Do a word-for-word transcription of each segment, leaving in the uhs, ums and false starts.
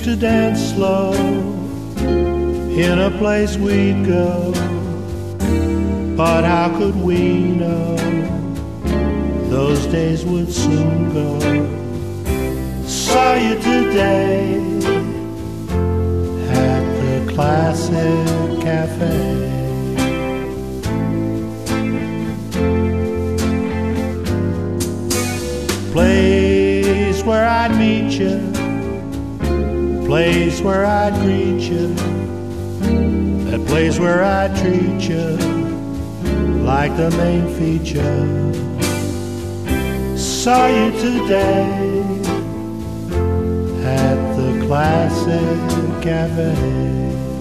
to dance slow in a place we'd go, but how could we know those days would soon go? Saw you today at the Classic Cafe. Place where I'd meet you, place where I'd greet you, that place where I'd treat you like the main feature. Saw you today at the Classic Cafe.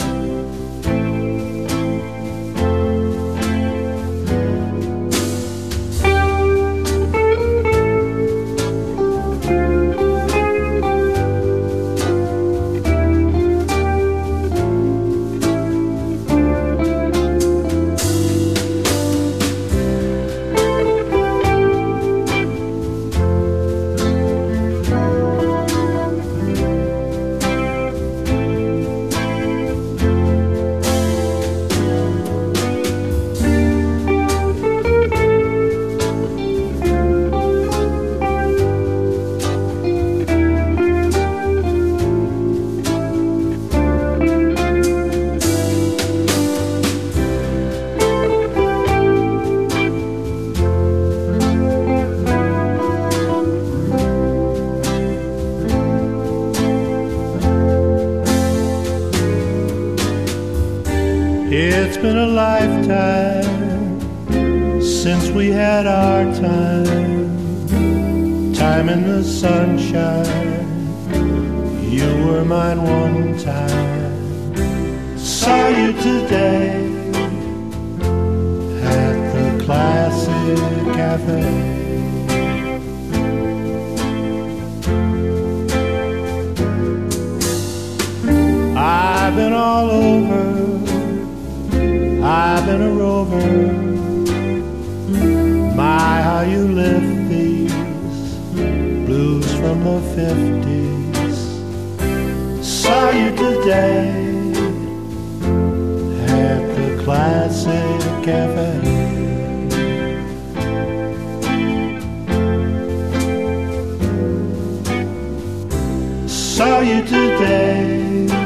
It's been a lifetime since we had our time, time in the sunshine. You were mine one time. Saw you today at the Classic Cafe. I've been all over, I've been a rover. My, how you lift these blues from the fifties. Saw you today at the Classic Cafe. Saw you today